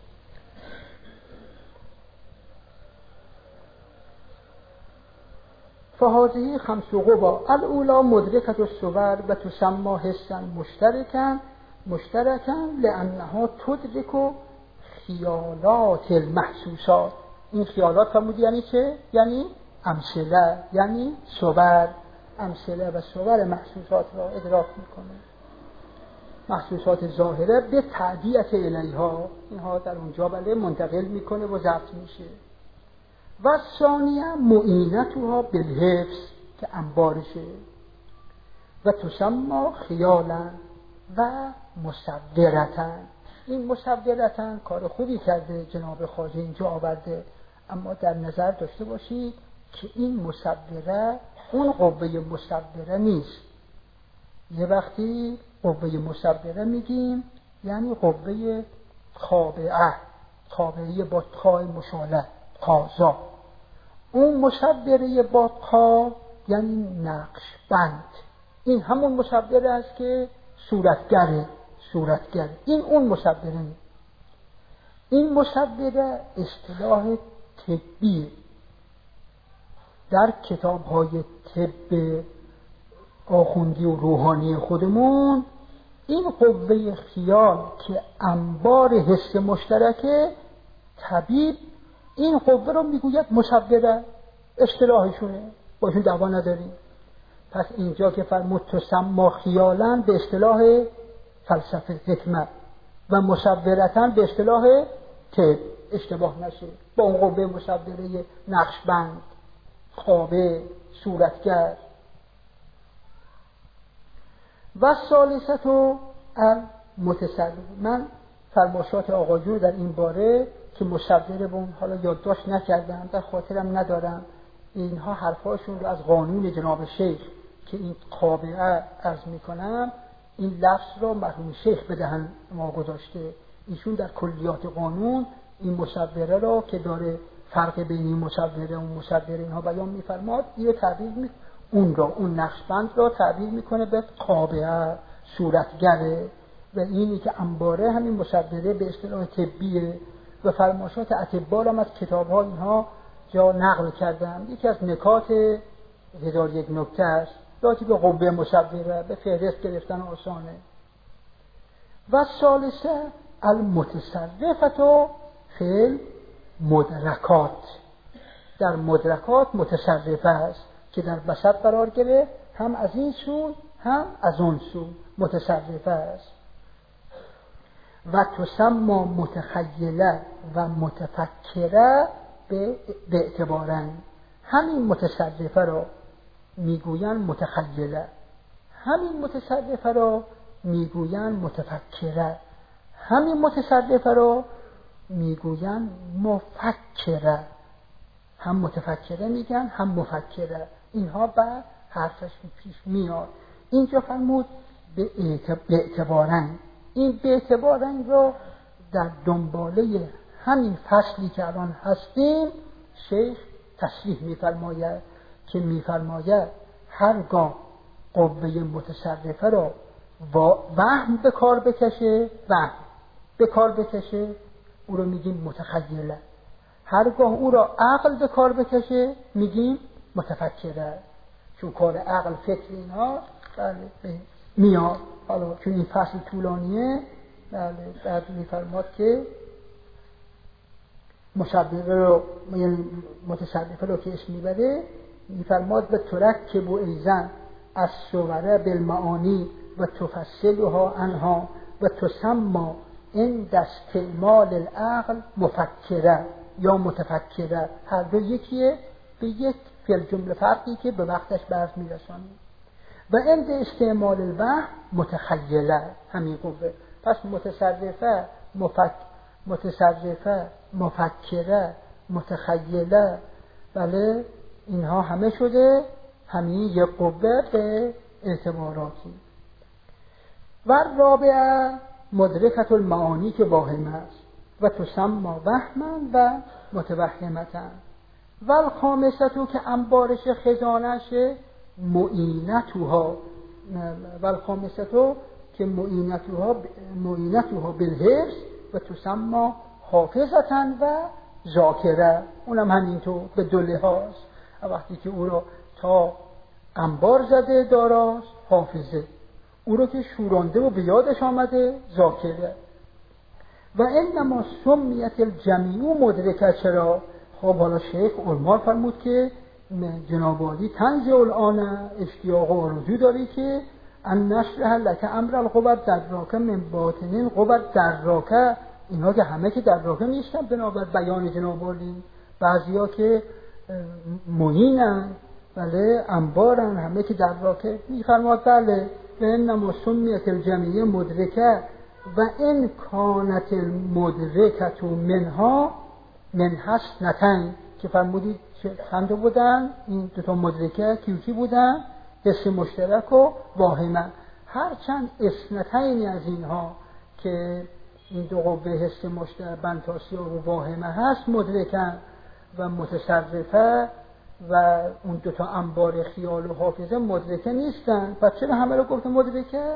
فهذه خمس قوا الاولى مدرکت الصور و تسمى حسا مشترکا مشترکا لانها تدرک خیالات المحسوسات. این خیالات فرمود یعنی چه؟ یعنی امثله، یعنی صور، امثله و صور محسوسات را ادراک میکنه، محسوسات ظاهره به تعدیت الیها، اینها در اونجا بله منتقل میکنه و ضبط میشه. و ثانیه معینتها بالحفظ که انبارشه و تسمى خیالا و مصورتا. این مصورتا کار خوبی کرده جناب خواجه اینجا آورده، اما در نظر داشته باشید که این مصوره اون قوه مصوره نیست. یه وقتی قوه مصوره میگیم یعنی قوه خاضعه، خاضعه با تای مشاله، قاضا. اون مصوره با قا یعنی نقش بند، این همون مصوره است که صورتگره، صورتگر. این اون مصوره نیست. این مصوره اصطلاح طبیه. در کتاب های طب آخوندی و روحانی خودمون این قوه خیال که انبار حس مشترکه، طبیب این قوه رو میگوید مصوره، اصطلاحشونه، باشون دعوا نداریم. پس اینجا که فرمود تسمى خیالاً به اصطلاح فلسفه حکمت و مصورتاً به اصطلاح طب، اشتباه نشه با اون قوه مصوره نقشبند، خوابه، صورتگر. و ثالثه المتصرف. من فرمایشات آقایون در این باره که مصور بون حالا یادداشت نکردم، در خاطرم ندارم، اینها حرفاشون رو از قانون جناب شیخ که این قابعه عرض میکنم، این لفظ رو مرحوم شیخ به دهن ما گذاشته. ایشون در کلیات قانون این مصوره را که داره فرق بین این مصوره و مصوره اینها بیان میفرماد، اینو تعبیر می اون را اون نقشبند را تعبیر میکنه به قابعه، صورتگره. و اینی که انباره همین مصوره به اصطلاح طبیه و فرمایشات اطباء هم از کتاب‌ها اینها جا نقل کردم. یکی از نکات هزار یک نکته است راجع به قوه مصوره، به فهرست گرفتن آسانه. و ثالثه المتصرفه فی المدرکات. در مدرکات متصرفه است که در وسط قرار گرفت، هم از این سو هم از اون سو متصرفه است. و تسمى متخیله و متفکره به اعتبارن. همین متصرفه را میگوین متخیله، همین متصرفه را میگوین متفکره، همین متصرفه را میگوین مفکره. هم متفکره میگن هم مفکره. اینها بعد حرفش پیش میاد. اینجا فرمود به اعتبارن. این به اعتبارن را در دنباله همین فصلی که الان هستیم شیخ تصریح میفرماید که میفرماید هرگاه قوه متصرفه را وهم به کار بکشه، وهم به کار بکشه، او رو میگیم متخیله. هرگاه او را عقل به کار بکشه میگیم متفکره. چون کار عقل فکر اینها بله میاد. حالا چون این فصل طولانیه بله بعد میفرماد که مشبهه رو یعنی متصرفه رو که اسم میبره میفرماد به ترکب و ایزن از صوره بالمعانی و تفصلها عنها و تسمى عند استعمال العقل مفکره یا متفکره. هر دو یکیه، به یک فعل جمله فرقی که به وقتش برز میرسانیم. و عند استعمال الوهم متخیله، همین قوه. پس متصرفه مفک متصرفه مفکره متخیله، بله اینها همه شده همین یک قوه به اعتباراتی. و رابعه مدرکت المعانی که واهمه است و تسمى وهما و متوهمتا. و الخامسه که انبارش خزانش معینتها و الخامسه که معینتها معینتها بالحفظ و تسمى حافظتا و ذاکره. اونم همینطور به دو لحاظ. وقتی که او را تا انبار زده داراست حافظه، او رو که شورانده و به یادش آمده ذاکره. و انما سمیت الجمیع مدرکه. چرا؟ خب حالا شیخ علمار فرمود که جناب عالی تنزع الان اشتیاق و آرزو داری که ان نشرح لک امر القوة دراکه من باطنین قوة دراکه. اینها که همه که دراکه نیستن بنابر بیان جناب عالی، بعضیا که معینن بله انبارن، همه که دراکه. میفرماد بله و انما سمیت الجمیع مدرکه و ان کانت المدرکه منها من حسنتین. که فرمودید چند بودن این دو تا مدرکه؟ کیوکی بودن؟ حس مشترک و واهمه. هرچند اثنتین از اینها که این دو قوه حس مشترک بنتاسیا و واهمه هست مدرکن و متصرفه و اون دو تا انبار خیال و حافظه مدرکه نیستن. پس چرا همه رو گفت مدرکه؟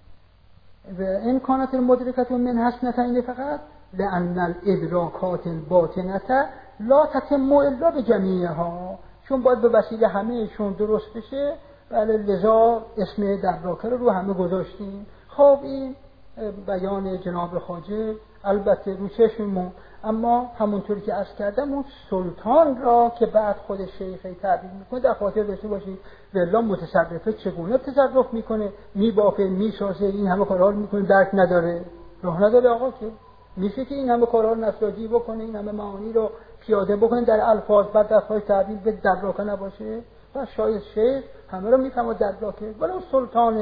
و این کانت المدرکه من حسنتین فقط لأن الادراکات الباطنه لا تتم الا بجمیعها. چون باید به وسیله همهشون درست بشه، ولی لذا اسم دراکه رو رو همه گذاشتیم. خب این بیان جناب خواجه البته رو چشممون، اما همونطوری که عرض کردم اون سلطان را که بعد خود شیخ تعبیر میکنه در خاطر داشته باشید. والله متصرفه چگونه تصرف میکنه، میبافه، میسازه، این همه کارها رو میکنه، درک نداره، راه نداره. آقا که میشه که این همه کارها رو نساجی بکنه، این همه معانی رو پیاده بکنه در الفاظ، بعد در خواهی تعبیر به دراکه نباشه؟ و شاید شیخ همه رو میفهمه دراکه، ولی اون سلطانه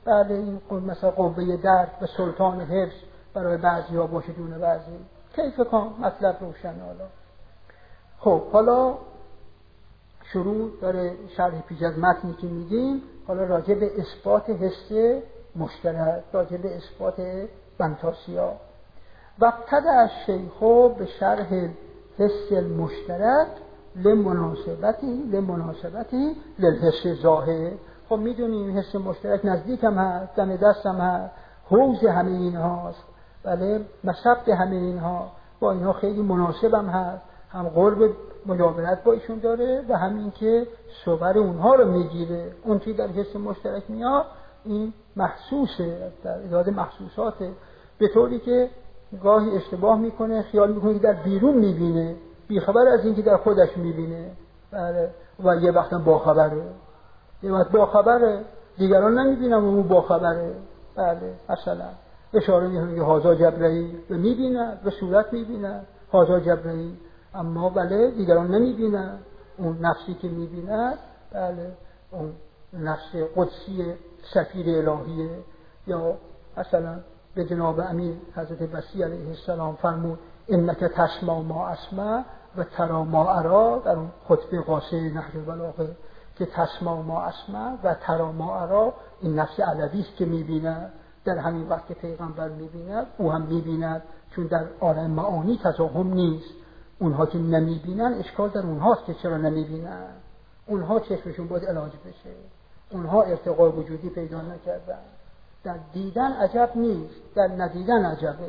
بعد این مثلا قوه درک و سلطان حفظ برای بعضی ها باشه دونه بعضی. کیف کن مطلب روشن. حالا خب حالا شروع داره شرح پیش از متنی که میگیم، حالا راجع به اثبات حس مشترک، راجع به اثبات بنتاسیا. و ابتدأ الشیخ به شرح حس المشترک لمناسبتی لمناسبتی للحس ظاهر. خب میدونیم حس مشترک نزدیک هم هست، دم دست هم هست، حوض همه این هاست، بله، مصب همه این ها، با اینها خیلی مناسب هم هست، هم قرب مجاورت با ایشون داره و همین که صور اونها رو میگیره. اون که در حس مشترک میاد این محسوسه، در اداده محسوساته، به طوری که گاهی اشتباه میکنه، خیال میکنه که در بیرون میبینه، بیخبر از این که در خودش میبینه. بله. و یه وقتا باخبره، یه وقت باخبره، دیگران نمیبینم و اون باخبره. بله. مثلا اشاره میکنه که هازا جبرئیل و میبینه، به صورت میبینه هازا جبرئیل، اما بله دیگران نمیبینه. اون نفسی که میبینه بله اون نفس قدسی سفیر الهیه. یا مثلا به جناب امیر حضرت بصری علیه السلام فرمود انک تسمع ما اسمع و تری ما ارا، در اون خطبه قاصه نهج البلاغه، که تسمع ما اسمع و تری ما ارا، این نفس علوی است که میبیند. در همین وقت که پیغمبر میبیند او هم میبیند، چون در عالم معانی تزاحم نیست. اونها که نمیبینن اشکال در اونهاست که چرا نمیبینن. اونها چشمشون باید علاج بشه، اونها ارتقاء وجودی پیدا نکردن. در دیدن عجب نیست، در ندیدن عجبه.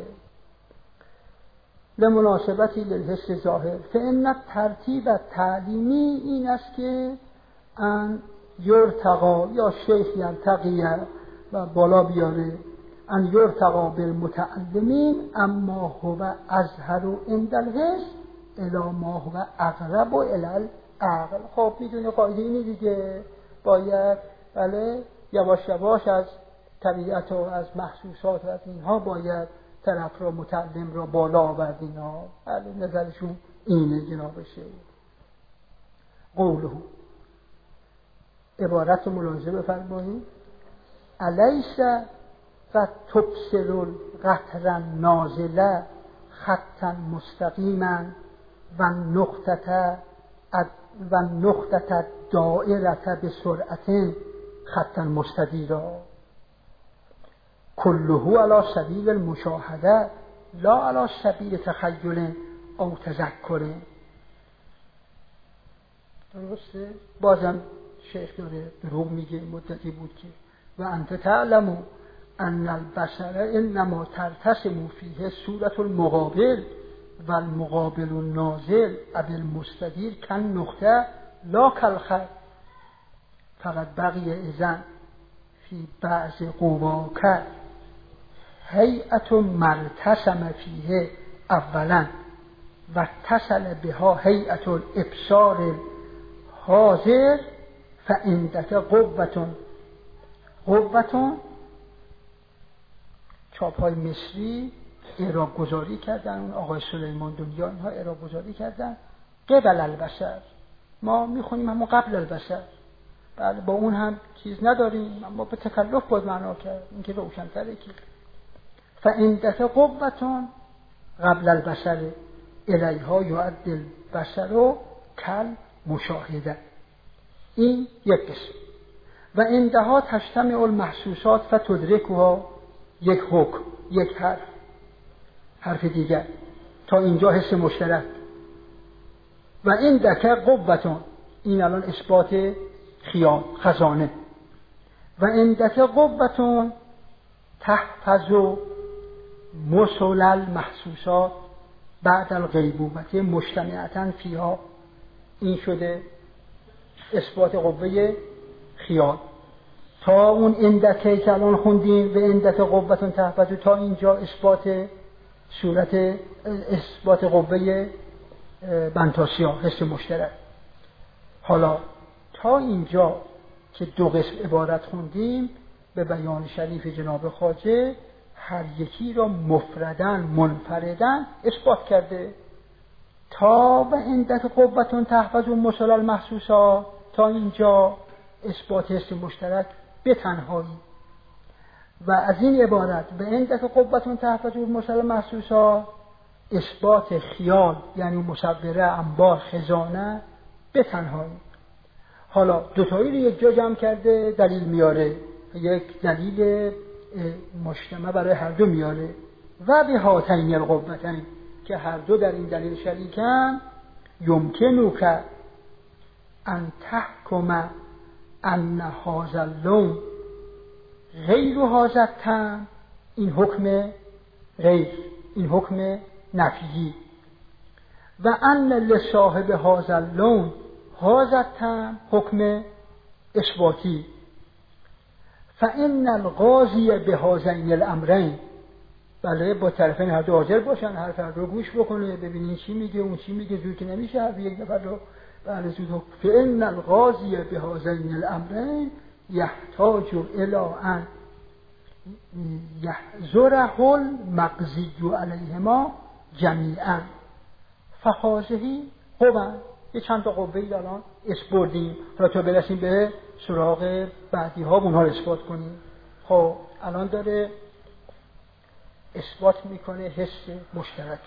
لمناسبتی للحس ظاهر فإن ترتیب تعلیمی این است که ان یرتقا، یا شیخ یرتقیه و بالا بیاره، ان یرتقا بالمتعلمین اما هو اظهر عند الحس الی ما هو اقرب الی العقل. خب میدونه قاعده اینه دیگه، باید بله یواش یواش از طبیعت و از محسوسات و از اینها باید طرف را متعلم را بالا آورد. اینا بله نظرشون اینه جناب شیخ. قوله عبارت ملاحظه بفرمایید. الیس و تبصر القطر نازله خطا مستقیما و نقطه و نقطه دائره به سرعت خطا مستدیرا كله على سبیل المشاهده لا على سبیل تخیل او تذکر. درسته؟ بازم شیخ داره دروغ میگه. مدتی بود که و انت تعلم ان البشر انما ترتسم فیه صورت المقابل و المقابل النازل ابی المستدیر کن نقطه لا کالخط فقط بقی اذن فی بعض قواک هیئت مرتسم فیه اولا و اتصل بها هیئت الابصار حاضر فعندک قوتون. قوتون چاپ های مصری اعراب گذاری کردن، اون آقای سلیمان دنیا اینها اعراب گذاری کردن قبل البشر. ما میخونیم اما قبل البشر. بله با اون هم چیز نداریم، اما به تکلف باید معنا کرد، این که روشن‌تره. که فعندک قوتون قبل البشر الیها یعد البشر کل مشاهده. این یک قسم. و عندها تجتمع المحسوسات فتدرکها، یک حکم، یک حرف، حرف دیگر. تا اینجا حس مشترک. و عندک قوتون، این الان اثبات خیال خزانه. و عندک قوتون تحفظ مسل المحسوسات بعد الغیبوبت مجتمعة فیها. این شده اثبات قوه خیال. تا اون اندکه که الان خوندیم و اندک قوتون تحفظ، تا اینجا اثبات صورت اثبات قوه بنتاسیا حس مشترک. حالا تا اینجا که دو قسم عبارت خوندیم به بیان شریف جناب خواجه هر یکی را مفردن منفردن اثبات کرده. تا و عندک قوتون تحفظ مسل المحسوسات، تا اینجا اثبات حس مشترک به تنهایی. و از این عبارت به این دفعه قوتون تحفظ المرسل محسوسا اثبات خیال یعنی مصوره، انبار، خزانه به تنهایی. حالا دوتایی رو یک جا جمع کرده دلیل میاره، یک دلیل مجتمع برای هر دو میاره و به هاتین القوتین که هر دو در این دلیل شریکن. یمکنو که ان تحکم ان هذا اللون غیر هذا التم، این حکم غیر، این حکم نفیی، و ان لصاحب هذا اللون هذا التم حکم اثباتی. فان القاضی به هذین الامرین، بله با طرفین هر دو حاضر باشن، حرف هر دو گوش بکنه، ببینین چی میگه اون چی میگه، زود که نمیشه حرف یک نفر رو بله زود. فان القاضی به هذین الامرین یحتاج الی ان یحضره المقضی علیهما جمیعا فهذه قوا. یه چند تا قوه‌ای الان اسپردیم تا تا برسیم به سراغ بعدی ها اونها رو اثبات کنیم. خب الان داره اثبات میکنه حس مشترک.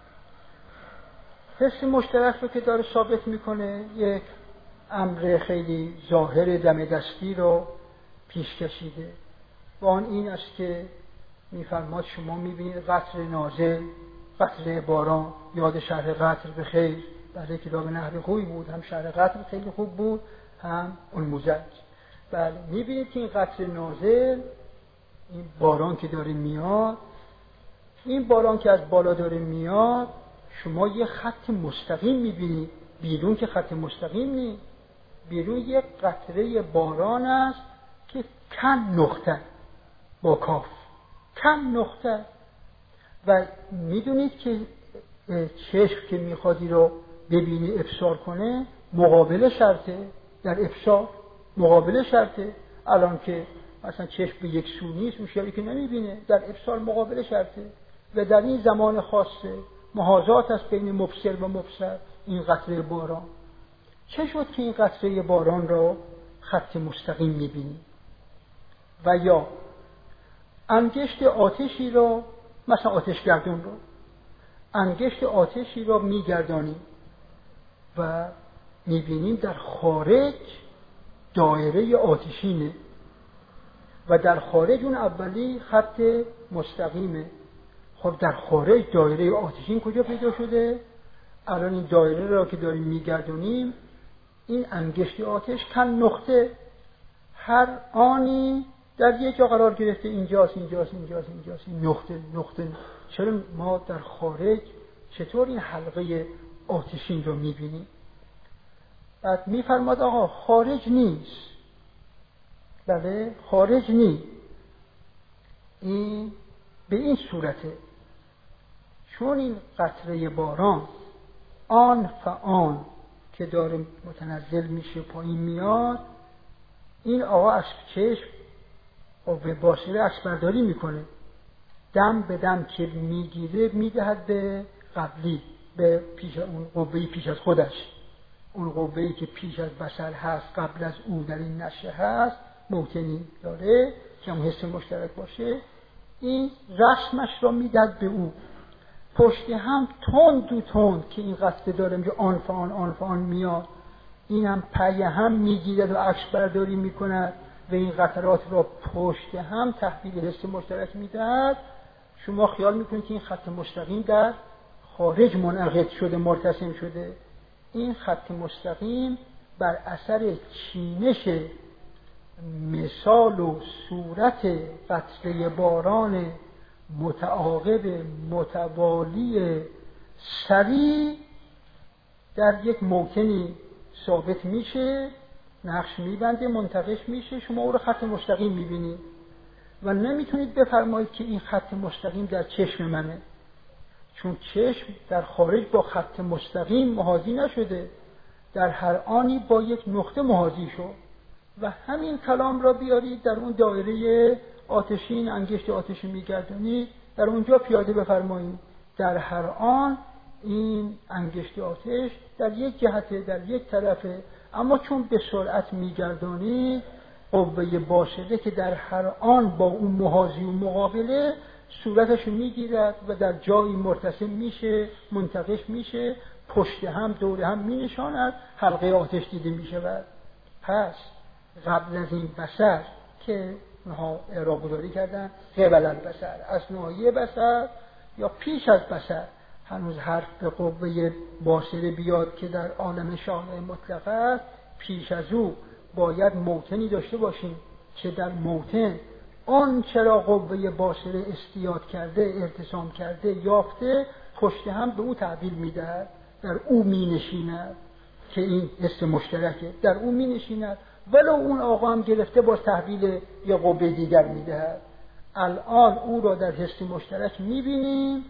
حس مشترک رو که داره ثابت میکنه یک امر خیلی ظاهر دم دستی رو پیش کشیده و آن این است که میفرماد شما میبینید قطر نازل، قطر باران، یاد شرح قطر به خیر، بله کتاب نحو خوبی بود، هم شرح قطر خیلی خوب بود هم المزج. بله میبینید که این قطر نازل، این باران که داره میاد، این باران که از بالا داره میاد، شما یه خط مستقیم میبینید، بیرون که خط مستقیم نیست، بیرون یک قطره باران است که کم نقطه با کاف، کم نقطه. و میدونید که چشم که میخوادی رو ببینی ابصار کنه مقابل شرطه، در ابصار مقابل شرطه. الان که مثلا چشم به یک سو نیست مشکلی که نمیبینه، در ابصار مقابل شرطه و در این زمان خاصه محاذات است بین مبصر و مبصر این قطره باران. چه شد که این قطره باران رو خط مستقیم میبینی؟ و یا انگشت آتشی رو، مثلا آتش گردون رو، انگشت آتشی رو میگردانیم و میبینیم در خارج دایره آتشینه و در خارج اون اولی خط مستقیمه. خب در خارج دایره آتشین کجا پیدا شده؟ الان این دایره را که داریم میگردونیم، این انگشت آتش کم نقطه هر آنی در یک جا قرار گرفته، اینجاست اینجاست اینجاست اینجاست این نقطه نقطه. چرا ما در خارج چطور این حلقه آتشین رو میبینیم؟ بعد میفرماد آقا خارج نیست، بله خارج نیست، این به این صورته. چون این قطره باران آن فآن که داره متنزل میشه پایین میاد، این آقا از چشم و به واسطه عکس برداری میکنه، دم به دم که میگیره میدهد به قبلی، به پیش اون قوه‌ای پیش از خودش، اون قوه‌ای که پیش از بشر هست، قبل از او در این نشه هست، موطنی داره که هم حس مشترک باشه، این رسمش را میدهد به او. پشت هم تند و تند که این قطره داره میگه آن فآن آن فآن میاد، این هم پی هم میگیرد و عکس برداری میکند و این قطرات را پشت هم تحویل حس مشترک میدهد. شما خیال میکنید که این خط مستقیم در خارج منعقد شده، مرتسم شده. این خط مستقیم بر اثر چینش مثال و صورت قطره باران متعاقب متوالی سریع در یک موطنی ثابت میشه، نقش میبنده، منتقش میشه، شما او رو خط مستقیم میبینید و نمیتونید بفرمایید که این خط مستقیم در چشم منه، چون چشم در خارج با خط مستقیم محاذی نشده، در هر آنی با یک نقطه محاذی شد. و همین کلام را بیارید در اون دایره آتشین، انگشت آتشی میگردونید، در اونجا پیاده بفرمایید، در هر آن این انگشت آتش در یک جهته، در یک طرفه، اما چون به سرعت میگردونید قوه باشده که در هر آن با اون محاذی و مقابله صورتش میگیرد و در جایی مرتسم میشه، منتقش میشه، پشت هم دور هم می نشاند، حلقه آتش دیده می شود. پس قبل از این بصر که اونها اعراب گذاری کردن قبل البصر، از ناحیه بصر یا پیش از بصر، هنوز حرف به قوه باصره بیاد که در عالم شامل مطلق است. پیش از او باید موطنی داشته باشیم که در موطن آن چرا قوه باصره استیاد کرده، ارتسام کرده، یافته، پشت هم به او تعبیر میدهد، در او می نشیند که این حس مشترکه، در او می نشیند ولو اون آقا هم گرفته باز تحویل یا قوه دیگر می دهد. الان او را در حس مشترک می بینیم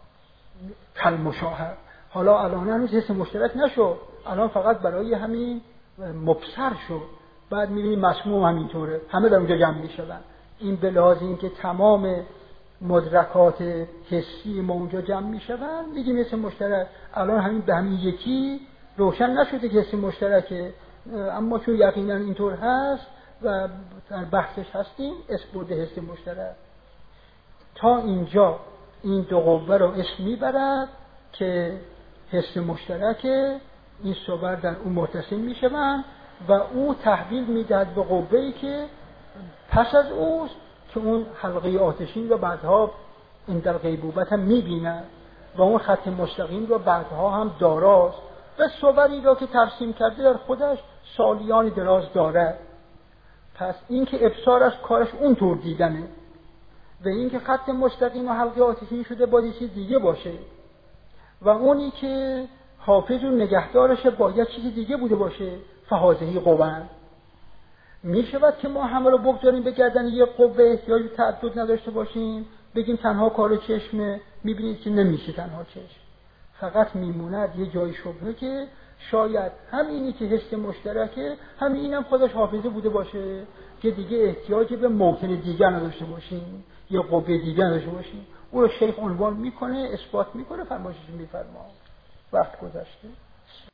کل مشاهد. حالا الان هنوز حس مشترک نشد، الان فقط برای همین مبصر شد. بعد می بینیم مسموع همینطوره، همه در اونجا جمع می شدن. این به لحاظ این که تمام مدرکات حسی ما اونجا جمع می شدن میگیم حس مشترک. الان همین به همین یکی روشن نشده که حس مشترکه، اما چون یقینا اینطور هست و در بحثش هستیم اثبات حس مشترک. تا اینجا این دو قوه رو اسم میبرد که حس مشترکه، این صور در اون متصل میشوند و او تحویل میدهد به قوه‌ای که پس از اوست که اون حلقه آتشین رو بعدها این در غیبوبت هم میبیند و اون خط مستقیم رو بعدها هم داراست و صوری را که ترسیم کرده در خودش سالیان دراز داره. پس این که ابصار از کارش اون طور دیدنه و این که خط مستقیم و حلقه آتشین شده باید چیز دیگه باشه و اونی که حافظ و نگهدارش باید چیز دیگه بوده باشه. فهازهی قوان می شود که ما همه رو بگذاریم به گردن یک قوه، احتیاج به تعدد نداشته باشیم، بگیم تنها کار چشمه. می بینید که نمیشه تنها چشم، فقط میموند یه جای شبهه که شاید همینی که حس مشترکه همین اینم خودش حافظه بوده باشه که دیگه احتیاج به موطن دیگر نداشته باشیم یا قوه دیگر نداشته باشیم. او رو شیخ عنوان میکنه، اثبات میکنه، فرمایشش میفرما. وقت گذشته.